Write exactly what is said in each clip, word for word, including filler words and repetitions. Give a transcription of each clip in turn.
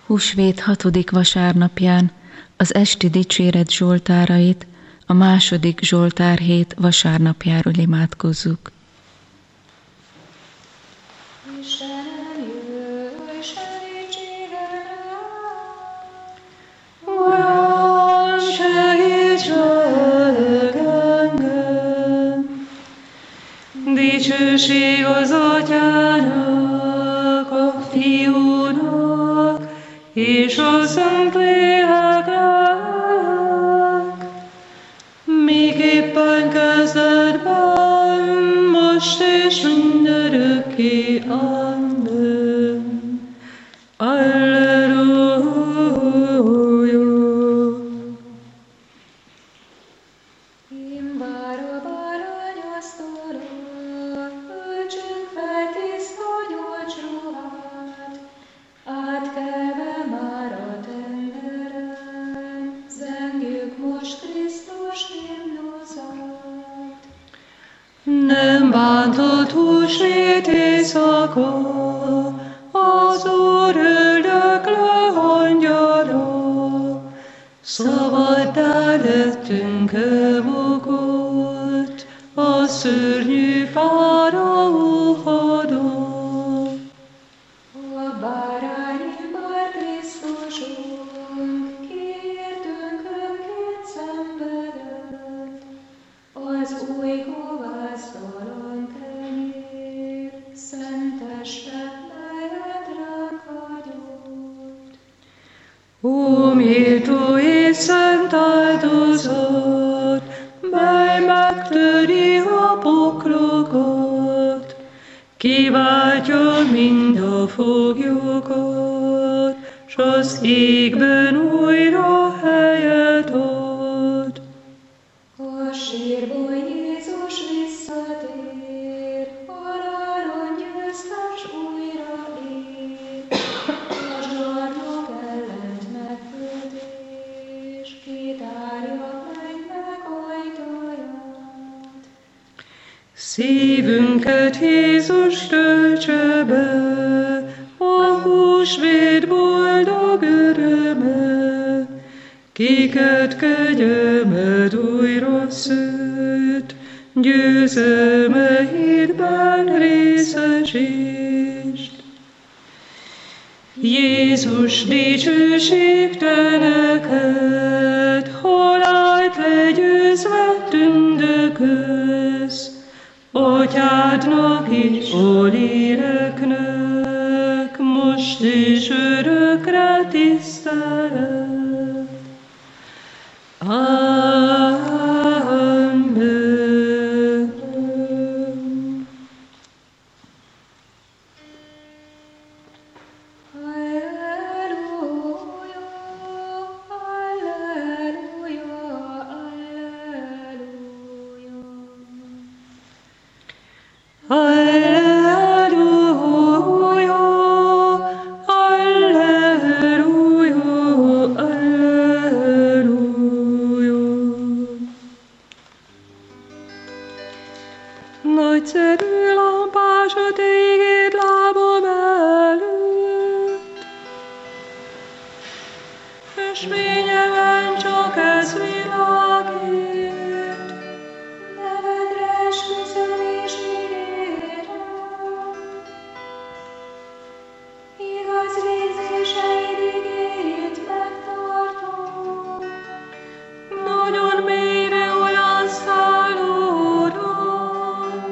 Húsvét hatodik vasárnapján az esti dicséret zsoltárait a második zsoltárhét vasárnapjáról imádkozzuk. Uram, segíts meg engem! Dicsőség az Atyának, a Fiúnak és a Szentléleknek, miképpen kezdetben, most és mindörökké. Amen. Alleluja. Én bár baranyasztalra, öltsünk fel tiszta gyolcs ruhát, átkelve már a tengeren, zengjük most Krisztus himnuszát. Nem bántott húsvét éjszaka, az Úr öldöklő angyala, szabaddá lettünk elbukott, a szörnyű fáraó hadon. A bárány bár Krisztusunk, kiértünk önként szenvedett, az új kovásztalan kenyér, szent testet mellett ránk hagyott. Ó, méltó és szent áldozat, mely megtöri a poklokat, kiváltja mind a foglyokat, s az égben újra helyet ad. A sírból Jézus visszatér, halálon győztes újra ér, a zsarnok ellent megkötés, kitárja mennyek ajtaját. Szívünket Jézus töltse be, a húsvét boldog öröme, kiket kegyemed újra szőtt, győzelme hídben részesítsd. Jézus, dicsőség te neked, halált legyőzve tündököz, Atyádnak és a léleknek, most és örökre tisztelet. Amen. Alleluja, alleluja, alleluja. Alleluja, alleluja, alleluja. Nagyszerű lampás a te igéd lábam előtt, ösvényemen csak ez világít. Nevedre esküszöm és ígérem, igaz végzéseid igéjét megtartom. Nagyon mélyre olyan szállódom,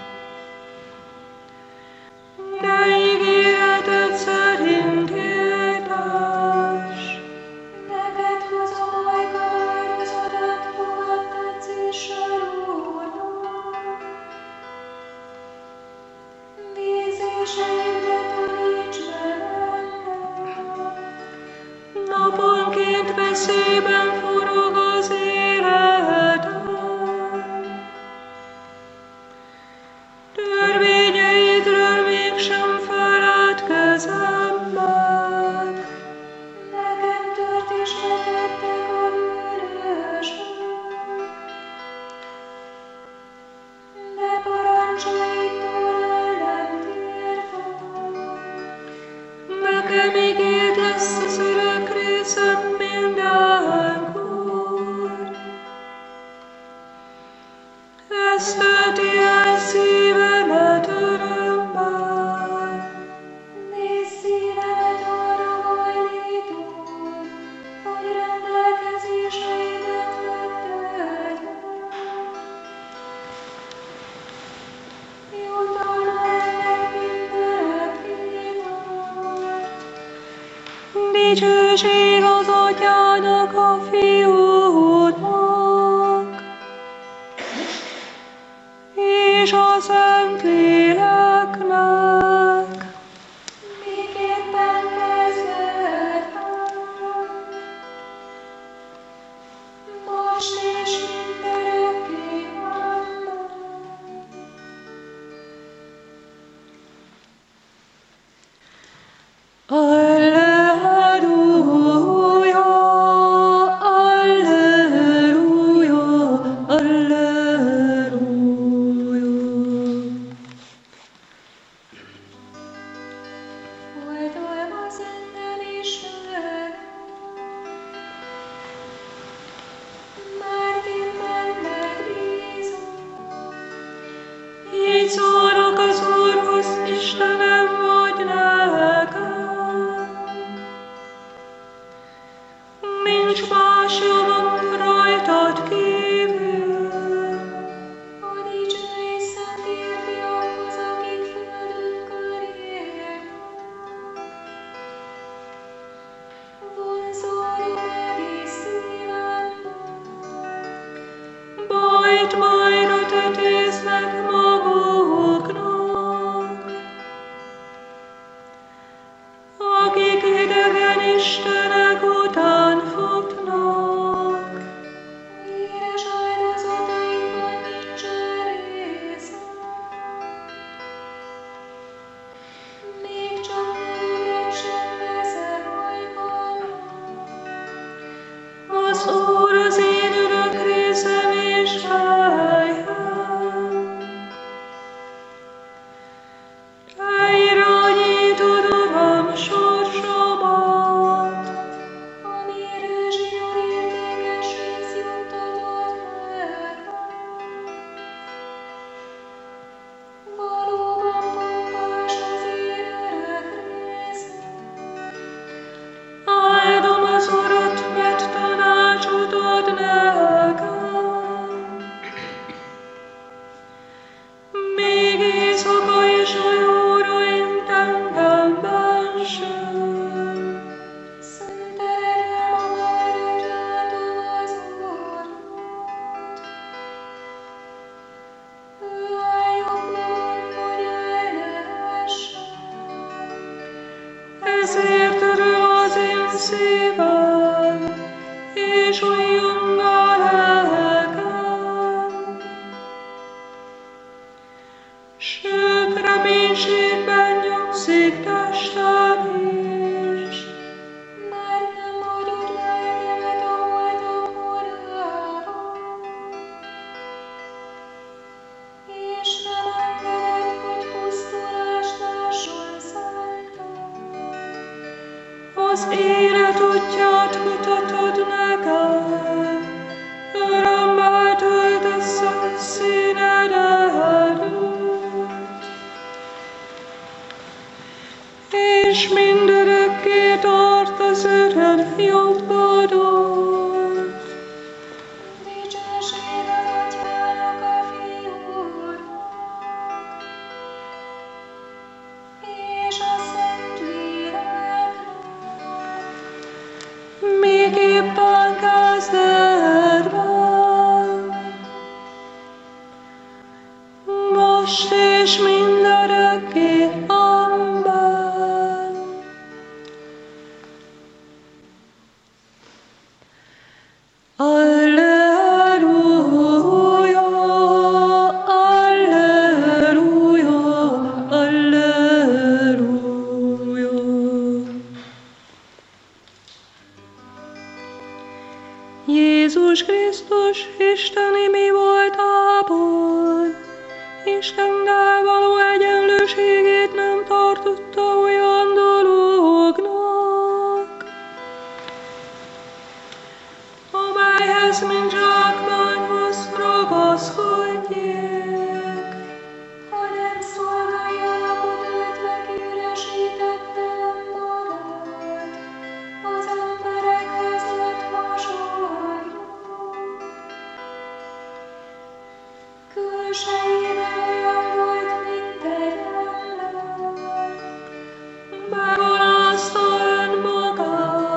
de ígéreted szerint értes. Neked hozom ajka áldozatot, fogad tetszéssel, Úrnak. Végzéseidre taníts meg engem. Naponként veszélyben forog az életem. Törvényeidről mégsem feledkezem meg. Nekem tört is letettek a bűnösök, de parancsaidtól el nem tértem. Nekem ígért lesz az Dicsőség az Atyának, a Fiúnak, és a Szentléleknek, miképpen kezdetben, most és mindörökké. Amen. Alleluja, alleluja, alleluja. Oldalma szennem Isten, mert én benned bízom. Így szólok az Úrhoz, Istenem vagy nekem. Nincs más jogom rajtad kívül. A dicső és szent férfiakhoz, akik földünkön élnek, vonzódom egész szívemből. Bajt bajra tetéznek maguknak, akik idegen istenek után futnak. Éres áldozataikban nincsen részem, még csak nevüket sem veszem hajlamon. Az Úr az én örök részem és helyem. Te irányítod, Uram, sorsomat. Ami erősíjól értékes víz juttatod nekem. Valóban pompás az én örök részem, Áldom az Urat, mert tanácsot ad nekem. Még éjszaka is a jóra intentemben sem. szenteled magad, hogy látom az Urat. Ő áll jobbon, hogy el ne essem. Ezért örül az én szívem, és újjong a lelkem. Sőt, reménységben nyugszik testem is. Mert nem hagyod lelkemet a holtak korában, és nem engeded, hogy pusztulást lásson szentem. Az élet útját mutatod nekem, örömmel töltesz el színed előtt, és mindörökké tart az öreg jobbadon. Dicsőség az Atyának, a Fiúnak, és a Szentléleknek, Miképpen kezdetben, most és mindörökké. Amen. Alleluja, alleluja, alleluja. Jézus Krisztus Isteni mi voltában, Istennel való egyenlőségét nem tartotta olyan dolognak, amelyhez mint zsákmányhoz ragaszkodjék, hanem szolgáljalakot öltve kiüresítette magát, az emberekhez lett hasonló. Külsejében olyan volt, mint egy ember, megalázta önmagát,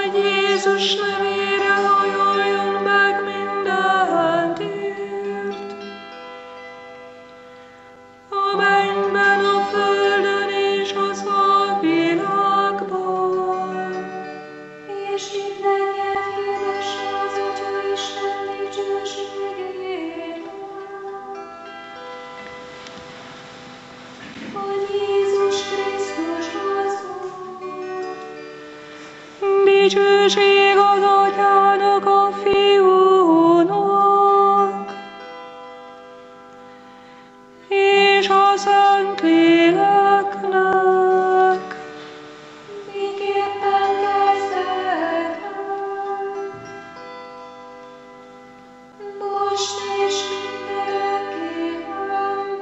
hogy Jézus nevére hajoljon meg minden tért. A mennyben, a földön és az alvilágban. És mindenki hirdesse az Atya Isten dicsőségét, hogy Jézus Krisztus az Úr. Dicsőség az Atyának, a Fiúnak, és a Szentléleknek. Miképpen kezdetben, most és mindörökképpen.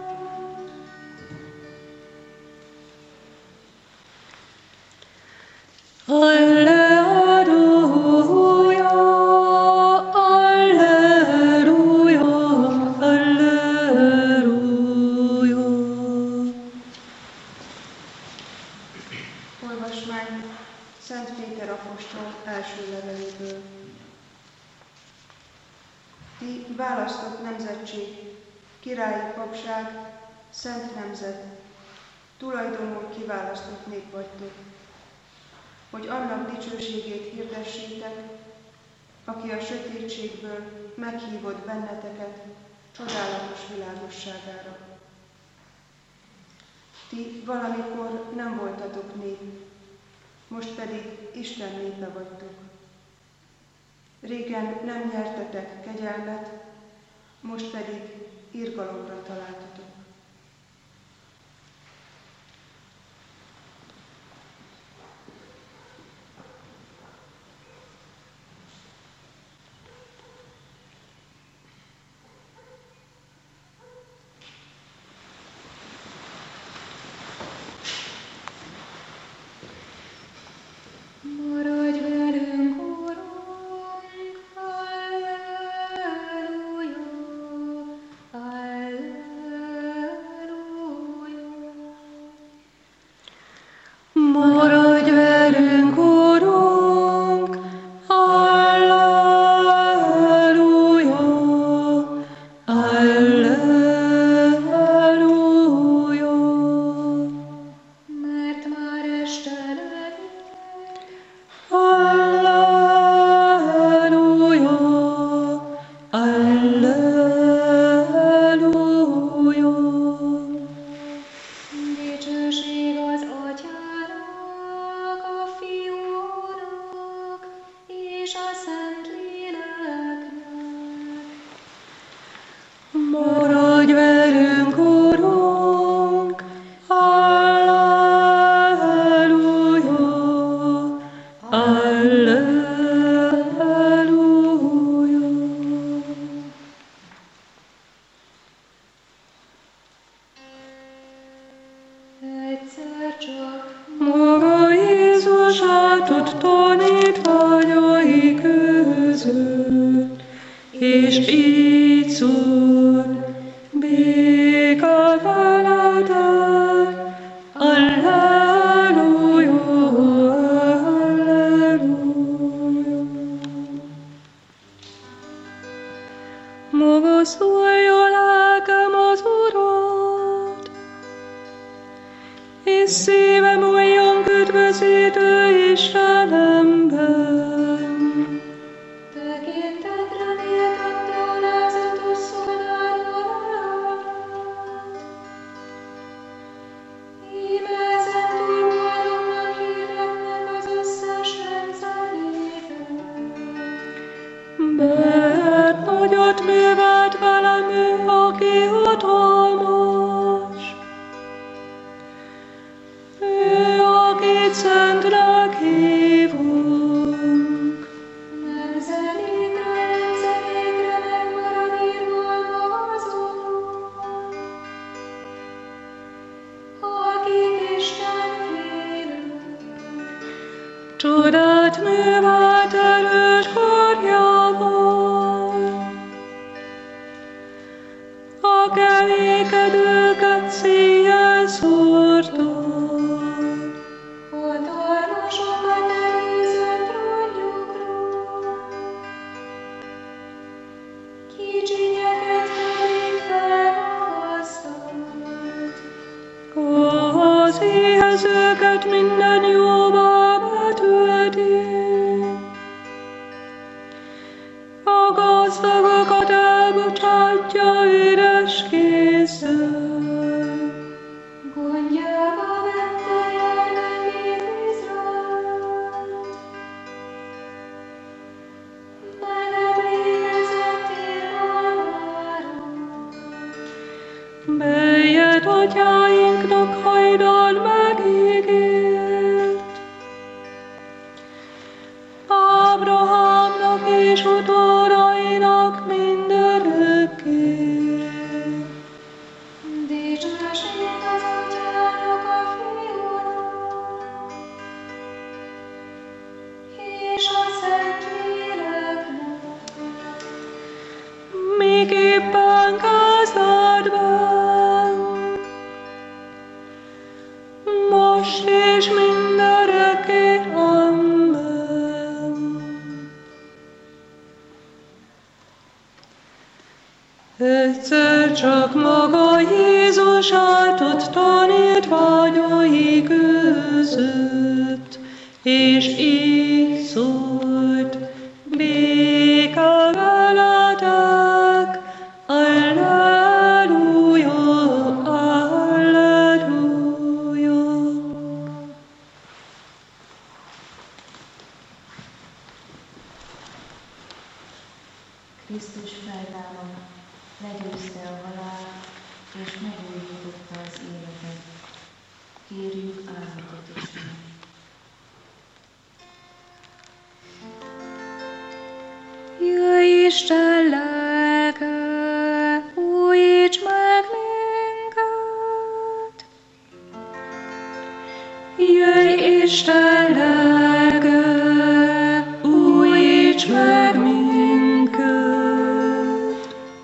Alleluja, alleluja, alleluja. Olvasmány Szent Péter apostol első leveléből. Ti választott nemzetség, királyi papság, szent nemzet, tulajdonul kiválasztott nép vagytok, hogy annak dicsőségét hirdessétek, aki a sötétségből meghívott benneteket csodálatos világosságára. Ti valamikor nem voltatok nép, most pedig Isten népe vagytok. Régen nem nyertetek kegyelmet, most pedig irgalomra találtatok. Maradj velünk, Urunk, alleluja, alleluja. Maradj velünk, Urunk, alleluja, alleluja. Mert már este lett, Alleluja, alleluja. dicsőség az Atyának, a Fiúnak és a Szentléleknek. Maradj velünk, Urunk, alleluja, alleluja. Egyszer csak Maga Jézus átott tanítványai között, és így szólt, békát veletek, alleluja, alleluja. Maga szólja lelkem az Urat, és szívem olyan üdvözítő Istenemben. tekintetre méltatta alázatos szolgálatát. Íme ezen túl boldognak hirdetnek az összes nemzetnéknek. Mert nagyot művelt velem ő, aki hatalmas. Ő, akit szentnek hívunk. Nemzedékről nemzedékre megmarad irgalma az Úrnak, akik Isten félők. Csodát művelt erős karjával. A kerékedőket széjjel szórta. Hatalmasokat nehézön minden jóvá betölti. A gazdagakat elbocsátja üres kézzel. Gondjába vette gyermekét Izraelt. Megemlékezett irgalmáról. Melyet atyáinknak hajdan megígért. Ábrahámnak és utódainak mindörökké. Dicsőség az Atyának, a Fiúnak, és a Szentléleknek. Miképpen kezdetben, most és mindörökké. Amen. Egyszer csak maga Jézus állt tanítványai között, és így szólt: béke veletek, alleluja, alleluja. Krisztus feltámad, legyőzte a halált, és megújította az életet. Kérjük álmodatosan. Jöjj Isten lelke, újíts meg minket! Jöjj Isten lelke, újíts meg minket!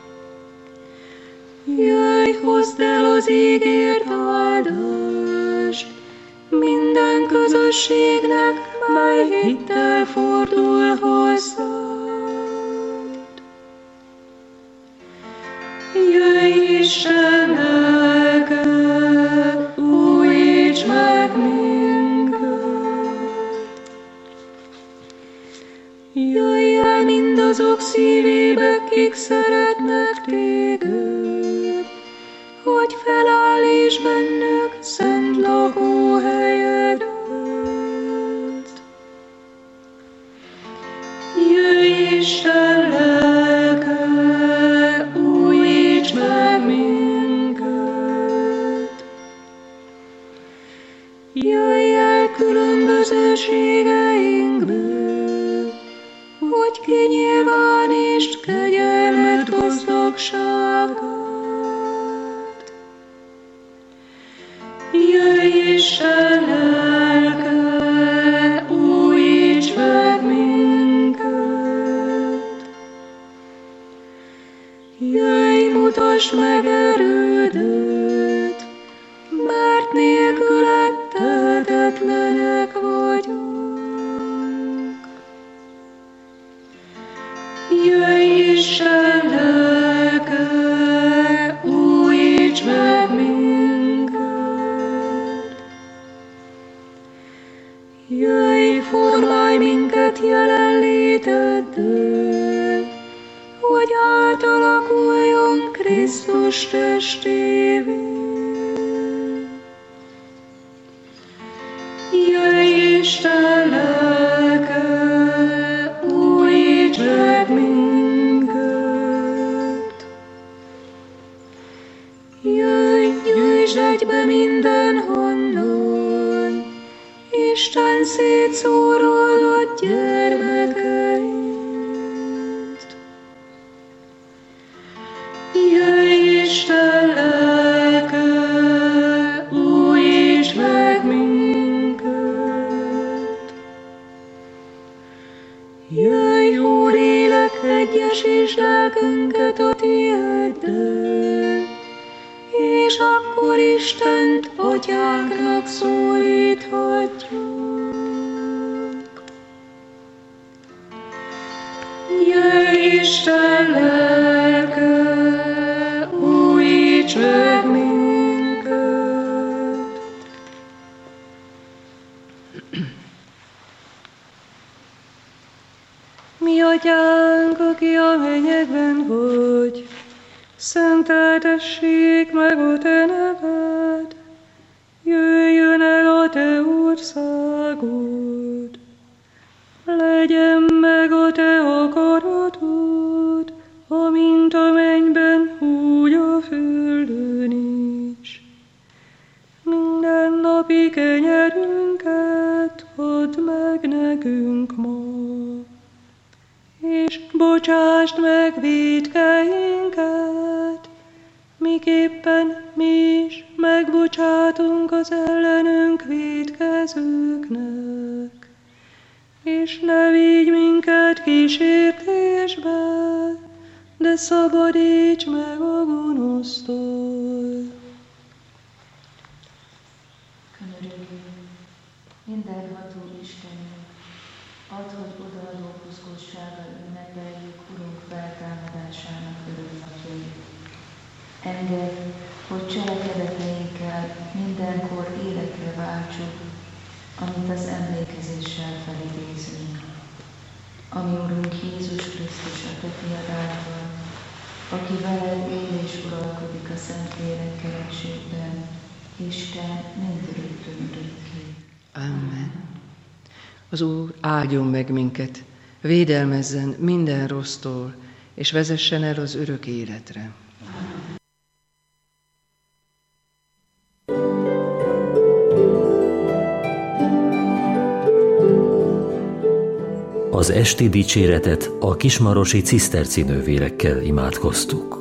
Jöjj, hozd el az ígért áldást minden közösségnek, mely hittel fordul hozzád. Jöjj Isten lelke, újíts meg minket! Jöjj el mindazok szívébe, kik szeretnek téged, hogy felállíts bennük szent lakóhelyedet. Jöjj Isten lelke, újíts meg minket! Jöjj el különbözőségeinkből, hogy kinyilvánítsd kegyelmed gazdagságát. Jöjj Isten lelke, újíts meg minket! Jöjj, mutasd meg erődet, mert nélküled tehetetlenek vagyunk. Jöjj Isten lelke, újíts meg minket! Jöjj, formálj minket jelenléteddel, hogy átalakuljon Krisztus testévé. Jöjj Isten lelke, újíts meg minket! Jöjj, gyűjtsd egybe mindenhonnan Isten szétszóródott gyermekeit. Jöjj Isten lelke, újíts meg minket! Jöjj, Úr, élek, egyesítsd lelkünket a tiéddel, és akkor Istent atyánknak szólíthatjuk. Jöjj Isten lelke, újíts meg minket! Mi atyánk, aki a mennyekben vagy, szenteltessék meg a te neved, jöjjön el a te országod, legyen meg a te akaratod, amint a mennyben, úgy a földön is. Minden napi kenyerünket add meg nekünk ma, és bocsásd meg vétkeinket, miképpen mi is megbocsátunk az ellenünk vétkezőknek. És ne vigy minket kísértésbe, de szabadíts meg a gonosztól. Könyörüljünk, mindenható Istenünk, add, hogy odaadó buzgósággal ünnepeljük Urunk feltámadásának öröknapjait. Engedd, hogy cselekedeteinkkel mindenkor életre váltsuk, amit az emlékezéssel felidézünk. Ami Urunk Jézus Krisztus a te fiad által, aki veled él és uralkodik a Szentlélekkel egységben, Isten mindöröktön örökké. Amen. Az Úr áldjon meg minket, védelmezzen minden rossztól, és vezessen el az örök életre. Az esti dicséretet a kismarosi ciszterci nővérekkel imádkoztuk.